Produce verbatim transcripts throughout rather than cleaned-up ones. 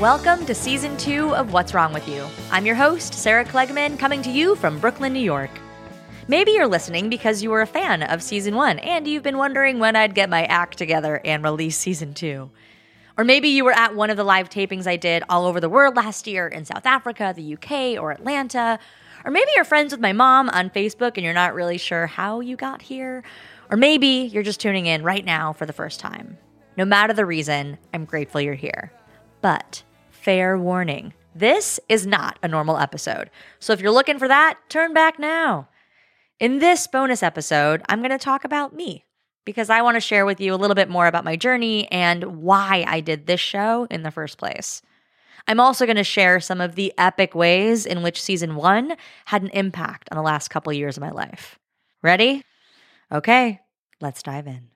Welcome to Season two of What's Wrong With You. I'm your host, Sarah Klegman, coming to you from Brooklyn, New York. Maybe you're listening because you were a fan of Season one and you've been wondering when I'd get my act together and release Season two. Or maybe you were at one of the live tapings I did all over the world last year in South Africa, the U K, or Atlanta. Or maybe you're friends with my mom on Facebook and you're not really sure how you got here. Or maybe you're just tuning in right now for the first time. No matter the reason, I'm grateful you're here. But fair warning, this is not a normal episode. So if you're looking for that, turn back now. In this bonus episode, I'm going to talk about me because I want to share with you a little bit more about my journey and why I did this show in the first place. I'm also going to share some of the epic ways in which season one had an impact on the last couple of years of my life. Ready? Okay, let's dive in.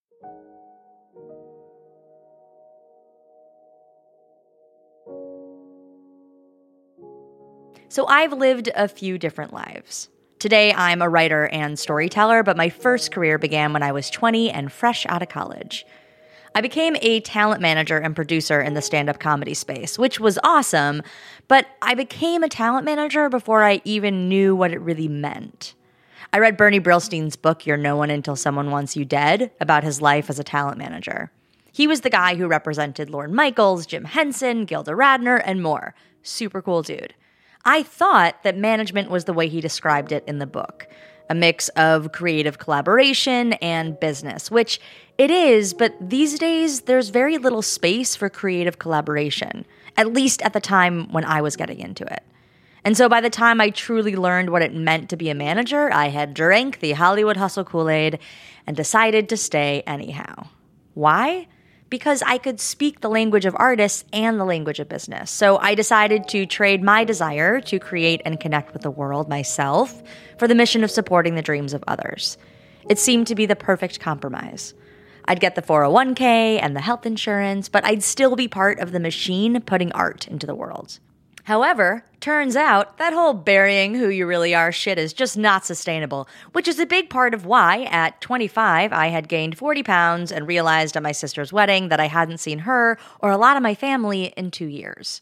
So I've lived a few different lives. Today, I'm a writer and storyteller, but my first career began when I was twenty and fresh out of college. I became a talent manager and producer in the stand-up comedy space, which was awesome, but I became a talent manager before I even knew what it really meant. I read Bernie Brillstein's book, You're No One Until Someone Wants You Dead, about his life as a talent manager. He was the guy who represented Lorne Michaels, Jim Henson, Gilda Radner, and more. Super cool dude. I thought that management was the way he described it in the book, a mix of creative collaboration and business, which it is, but these days there's very little space for creative collaboration, at least at the time when I was getting into it. And so by the time I truly learned what it meant to be a manager, I had drank the Hollywood hustle Kool-Aid and decided to stay anyhow. Why? Because I could speak the language of artists and the language of business. So I decided to trade my desire to create and connect with the world myself for the mission of supporting the dreams of others. It seemed to be the perfect compromise. I'd get the four oh one k and the health insurance, but I'd still be part of the machine putting art into the world. However, turns out that whole burying who you really are shit is just not sustainable, which is a big part of why, at twenty-five, I had gained forty pounds and realized at my sister's wedding that I hadn't seen her or a lot of my family in two years.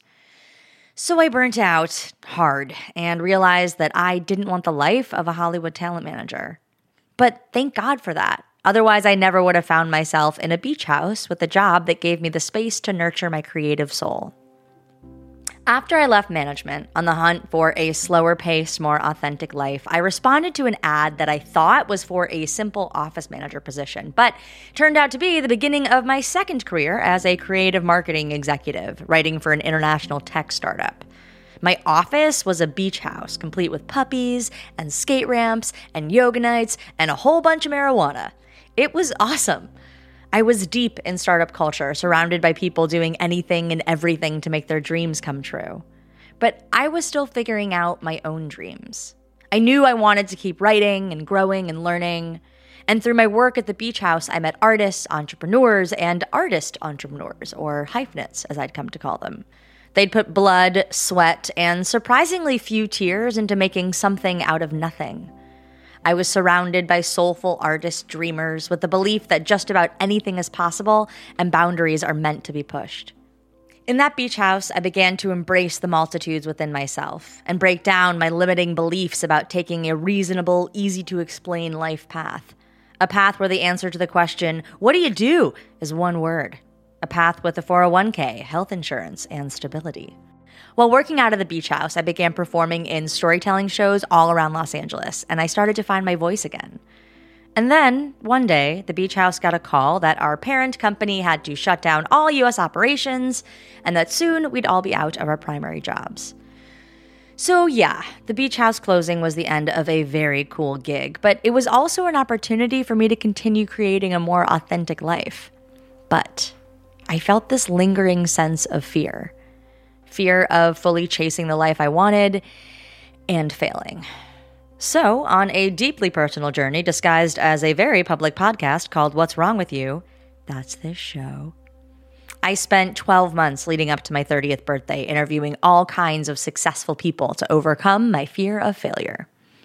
So I burnt out hard and realized that I didn't want the life of a Hollywood talent manager. But thank God for that. Otherwise, I never would have found myself in a beach house with a job that gave me the space to nurture my creative soul. After I left management on the hunt for a slower-paced, more authentic life, I responded to an ad that I thought was for a simple office manager position, but turned out to be the beginning of my second career as a creative marketing executive, writing for an international tech startup. My office was a beach house, complete with puppies and skate ramps and yoga nights and a whole bunch of marijuana. It was awesome. I was deep in startup culture, surrounded by people doing anything and everything to make their dreams come true. But I was still figuring out my own dreams. I knew I wanted to keep writing and growing and learning. And through my work at the beach house, I met artists, entrepreneurs, and artist entrepreneurs, or hyphenates, as I'd come to call them. They'd put blood, sweat, and surprisingly few tears into making something out of nothing. I was surrounded by soulful artist dreamers with the belief that just about anything is possible and boundaries are meant to be pushed. In that beach house, I began to embrace the multitudes within myself and break down my limiting beliefs about taking a reasonable, easy-to-explain life path. A path where the answer to the question, what do you do, is one word. A path with a four oh one k, health insurance, and stability. While working out of the beach house, I began performing in storytelling shows all around Los Angeles, and I started to find my voice again. And then, one day, the beach house got a call that our parent company had to shut down all U S operations, and that soon we'd all be out of our primary jobs. So yeah, the beach house closing was the end of a very cool gig, but it was also an opportunity for me to continue creating a more authentic life. But I felt this lingering sense of fear. Fear of fully chasing the life I wanted and failing. So, on a deeply personal journey disguised as a very public podcast called What's Wrong With You, that's this show, I spent twelve months leading up to my thirtieth birthday interviewing all kinds of successful people to overcome my fear of failure.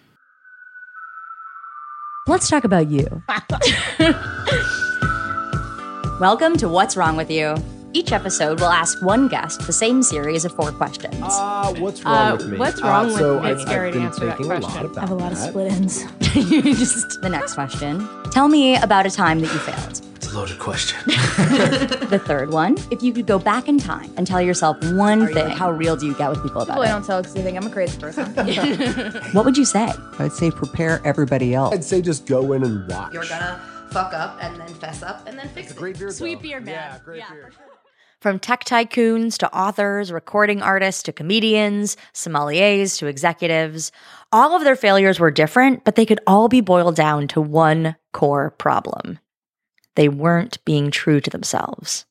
Let's talk about you. Welcome to What's Wrong With You. Each episode will ask one guest the same series of four questions. Uh, what's wrong Uh, with me? what's wrong uh, with so me? I, It's scary I've to been answer that thinking a lot question. about I have a lot of that. split ends. You just the next question. Tell me about a time that you failed. It's a loaded question. The third one. If you could go back in time and tell yourself one Are you, thing, like, how real do you get with people about People I it? don't tell because they think I'm a crazy person. what would you say? I'd say prepare everybody else. I'd say just go in and watch. You're gonna fuck up and then fess up and then fix it. Great beard, Sweet though. beard man. Yeah, great Yeah, beard. From tech tycoons to authors, recording artists to comedians, sommeliers to executives, all of their failures were different, but they could all be boiled down to one core problem. They weren't being true to themselves.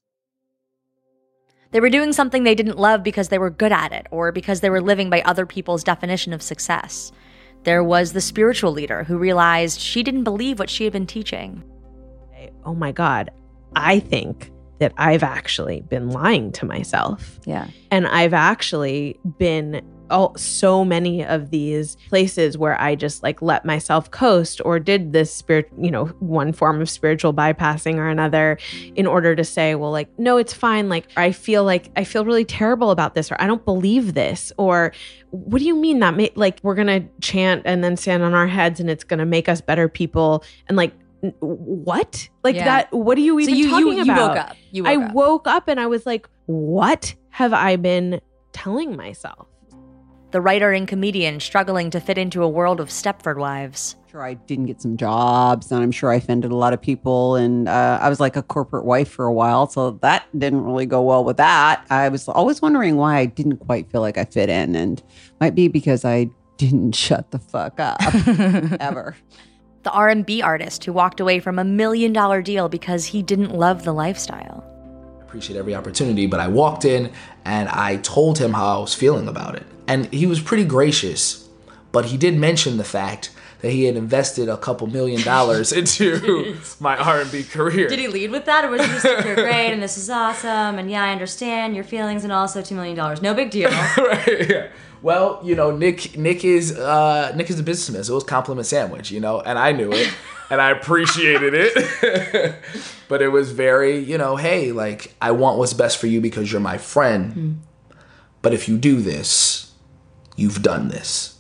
They were doing something they didn't love because they were good at it or because they were living by other people's definition of success. There was the spiritual leader who realized she didn't believe what she had been teaching. Oh my God, I think that I've actually been lying to myself. Yeah. And I've actually been oh, so many of these places where I just like let myself coast or did this spirit, you know, one form of spiritual bypassing or another in order to say, well, like, no, it's fine. Like, I feel like I feel really terrible about this, or I don't believe this, or what do you mean that may, like we're going to chant and then stand on our heads and it's going to make us better people. And like, n- what? Like Yeah. that, what are you So even you, talking you, you about? woke up. You woke I up. woke up and I was like, what have I been telling myself? The writer and comedian struggling to fit into a world of Stepford wives. I'm sure I didn't get some jobs, and I'm sure I offended a lot of people. And uh, I was like a corporate wife for a while, so that didn't really go well with that. I was always wondering why I didn't quite feel like I fit in, and might be because I didn't shut the fuck up ever. The R and B artist who walked away from a million dollar deal because he didn't love the lifestyle. Appreciate every opportunity, but I walked in and I told him how I was feeling about it. And he was pretty gracious, but he did mention the fact that he had invested a couple million dollars into my R and B career. Did he lead with that, or was he just like, you're great and this is awesome and yeah, I understand your feelings and also two million dollars, no big deal. Right, yeah. Well, you know, Nick Nick is uh, Nick is a businessman, so it was compliment sandwich, you know, and I knew it, and I appreciated it. But it was very, you know, hey, like, I want what's best for you because you're my friend. Mm. But if you do this, you've done this.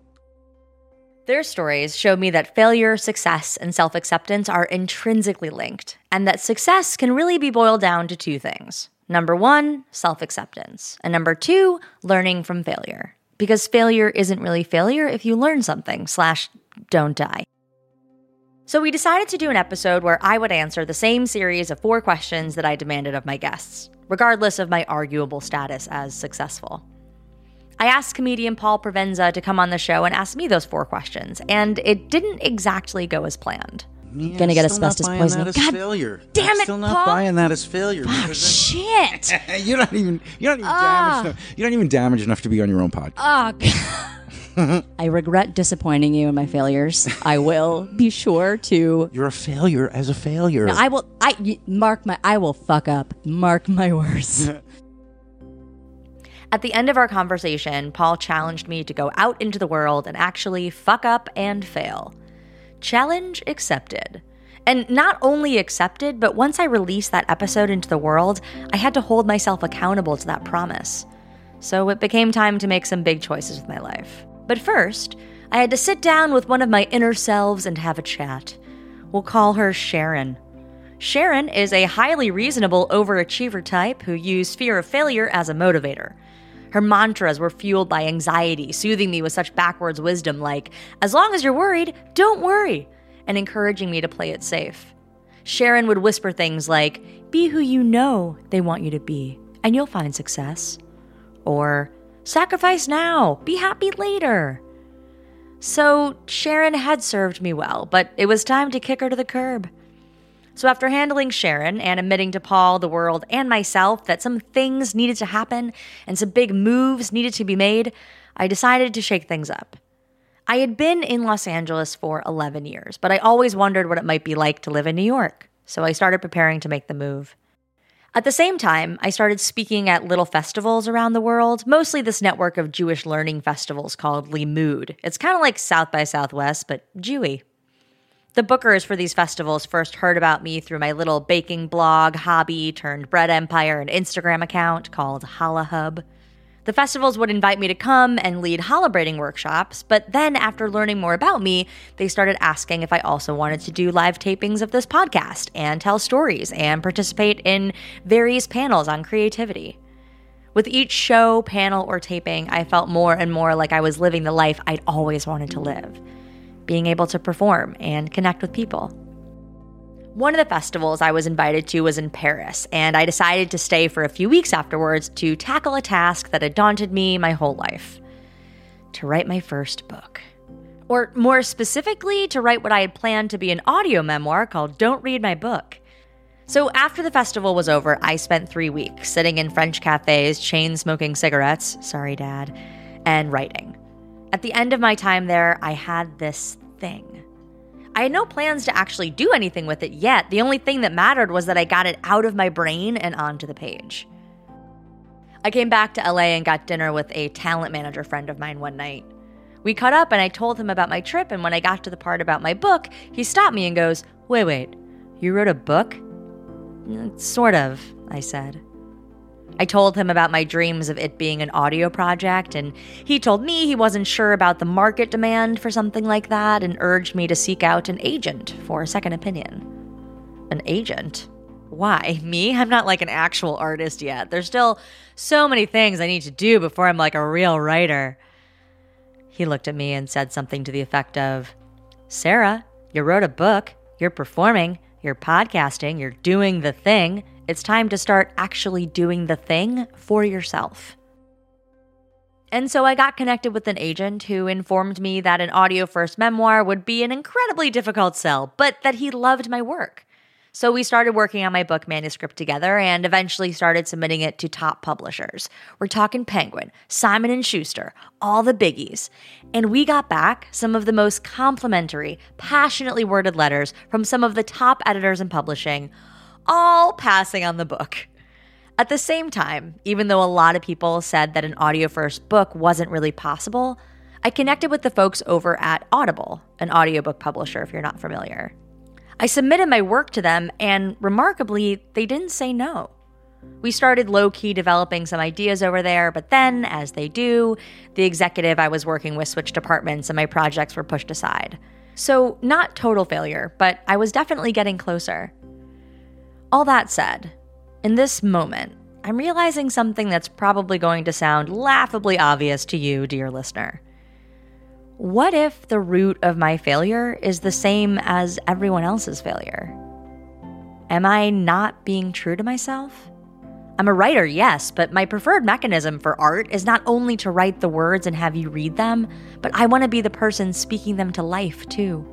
Their stories showed me that failure, success, and self-acceptance are intrinsically linked, and that success can really be boiled down to two things. Number one, self-acceptance. And number two, learning from failure. Because failure isn't really failure if you learn something, slash, don't die. So we decided to do an episode where I would answer the same series of four questions that I demanded of my guests, regardless of my arguable status as successful. I asked comedian Paul Provenza to come on the show and ask me those four questions, and it didn't exactly go as planned. Yeah, Gonna get still not asbestos buying poisoning. That as God failure. damn I'm it, still not Paul. buying that as failure. Oh, because shit. then- you're not even you're not even Ah. damaged. Enough. You're not even damaged enough to be on your own podcast. Oh, God. I regret disappointing you in my failures. I will be sure to. You're a failure as a failure. No, I will. I y- mark my. I will fuck up. Mark my words. At the end of our conversation, Paul challenged me to go out into the world and actually fuck up and fail. Challenge accepted. And not only accepted, but once I released that episode into the world, I had to hold myself accountable to that promise. So it became time to make some big choices with my life. But first, I had to sit down with one of my inner selves and have a chat. We'll call her Sharon. Sharon is a highly reasonable overachiever type who used fear of failure as a motivator. Her mantras were fueled by anxiety, soothing me with such backwards wisdom like, as long as you're worried, don't worry, and encouraging me to play it safe. Sharon would whisper things like, be who you know they want you to be, and you'll find success. Or, sacrifice now, be happy later. So Sharon had served me well, but it was time to kick her to the curb. So after handling Sharon and admitting to Paul, the world, and myself that some things needed to happen and some big moves needed to be made, I decided to shake things up. I had been in Los Angeles for eleven years, but I always wondered what it might be like to live in New York, so I started preparing to make the move. At the same time, I started speaking at little festivals around the world, mostly this network of Jewish learning festivals called Limud. It's kind of like South by Southwest, but Jewy. The bookers for these festivals first heard about me through my little baking blog, hobby turned bread empire, and Instagram account called Holla Hub. The festivals would invite me to come and lead challah braiding workshops, but then after learning more about me, they started asking if I also wanted to do live tapings of this podcast and tell stories and participate in various panels on creativity. With each show, panel, or taping, I felt more and more like I was living the life I'd always wanted to live, being able to perform and connect with people. One of the festivals I was invited to was in Paris, and I decided to stay for a few weeks afterwards to tackle a task that had daunted me my whole life: to write my first book. Or more specifically, to write what I had planned to be an audio memoir called Don't Read My Book. So after the festival was over, I spent three weeks sitting in French cafes, chain-smoking cigarettes, sorry dad, and writing. At the end of my time there, I had this thing. I had no plans to actually do anything with it yet. The only thing that mattered was that I got it out of my brain and onto the page. I came back to L A and got dinner with a talent manager friend of mine one night. We caught up and I told him about my trip, and when I got to the part about my book, he stopped me and goes, "Wait, wait, you wrote a book?" "Sort of," I said. I told him about my dreams of it being an audio project, and he told me he wasn't sure about the market demand for something like that and urged me to seek out an agent for a second opinion. An agent? Why? Me? I'm not like an actual artist yet. There's still so many things I need to do before I'm like a real writer. He looked at me and said something to the effect of, "Sarah, you wrote a book, you're performing, you're podcasting, you're doing the thing. It's time to start actually doing the thing for yourself." And so I got connected with an agent who informed me that an audio-first memoir would be an incredibly difficult sell, but that he loved my work. So we started working on my book manuscript together and eventually started submitting it to top publishers. We're talking Penguin, Simon and Schuster, all the biggies. And we got back some of the most complimentary, passionately worded letters from some of the top editors in publishing, all passing on the book. At the same time, even though a lot of people said that an audio-first book wasn't really possible, I connected with the folks over at Audible, an audiobook publisher if you're not familiar. I submitted my work to them, and remarkably, they didn't say no. We started low-key developing some ideas over there, but then, as they do, the executive I was working with switched departments and my projects were pushed aside. So, not total failure, but I was definitely getting closer. All that said, in this moment, I'm realizing something that's probably going to sound laughably obvious to you, dear listener. What if the root of my failure is the same as everyone else's failure? Am I not being true to myself? I'm a writer, yes, but my preferred mechanism for art is not only to write the words and have you read them, but I want to be the person speaking them to life, too.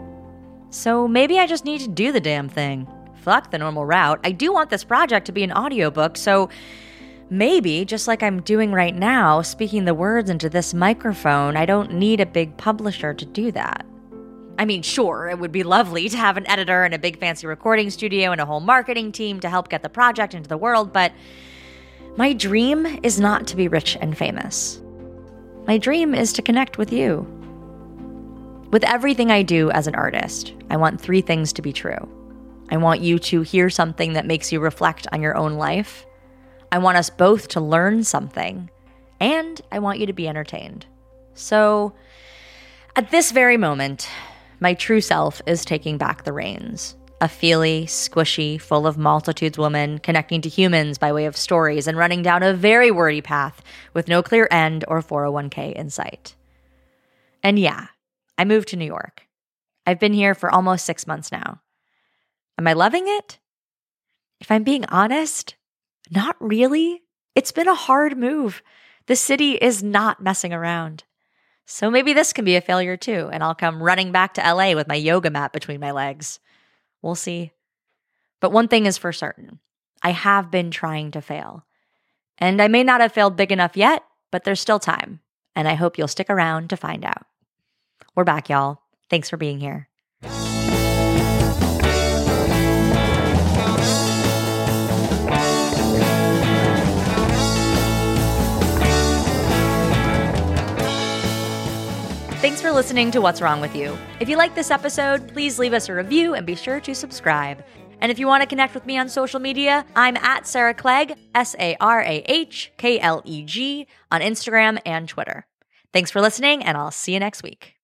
So maybe I just need to do the damn thing. Fuck the normal route. I do want this project to be an audiobook, so maybe, just like I'm doing right now, speaking the words into this microphone, I don't need a big publisher to do that. I mean, sure, it would be lovely to have an editor and a big fancy recording studio and a whole marketing team to help get the project into the world, but my dream is not to be rich and famous. My dream is to connect with you. With everything I do as an artist, I want three things to be true. I want you to hear something that makes you reflect on your own life. I want us both to learn something, and I want you to be entertained. So, at this very moment, my true self is taking back the reins. A feely, squishy, full of multitudes woman connecting to humans by way of stories and running down a very wordy path with no clear end or four oh one k in sight. And yeah, I moved to New York. I've been here for almost six months now. Am I loving it? If I'm being honest, not really. It's been a hard move. The city is not messing around. So maybe this can be a failure too, and I'll come running back to L A with my yoga mat between my legs. We'll see. But one thing is for certain. I have been trying to fail. And I may not have failed big enough yet, but there's still time. And I hope you'll stick around to find out. We're back, y'all. Thanks for being here. Thanks for listening to What's Wrong With You. If you like this episode, please leave us a review and be sure to subscribe. And if you want to connect with me on social media, I'm at Sarah Clegg, S A R A H K L E G, on Instagram and Twitter. Thanks for listening, and I'll see you next week.